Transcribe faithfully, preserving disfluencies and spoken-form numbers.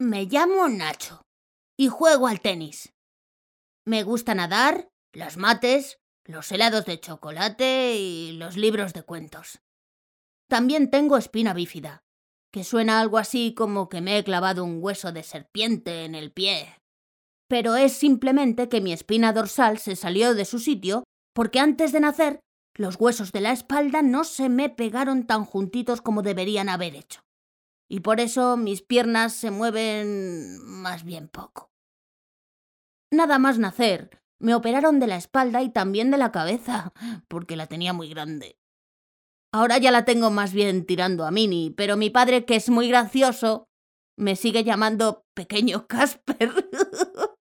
Me llamo Nacho y juego al tenis. Me gusta nadar, los mates, los helados de chocolate y los libros de cuentos. También tengo espina bífida, que suena algo así como que me he clavado un hueso de serpiente en el pie. Pero es simplemente que mi espina dorsal se salió de su sitio porque antes de nacer los huesos de la espalda no se me pegaron tan juntitos como deberían haber hecho. Y por eso mis piernas se mueven más bien poco. Nada más nacer, me operaron de la espalda y también de la cabeza, porque la tenía muy grande. Ahora ya la tengo más bien tirando a mini, pero mi padre, que es muy gracioso, me sigue llamando Pequeño Casper.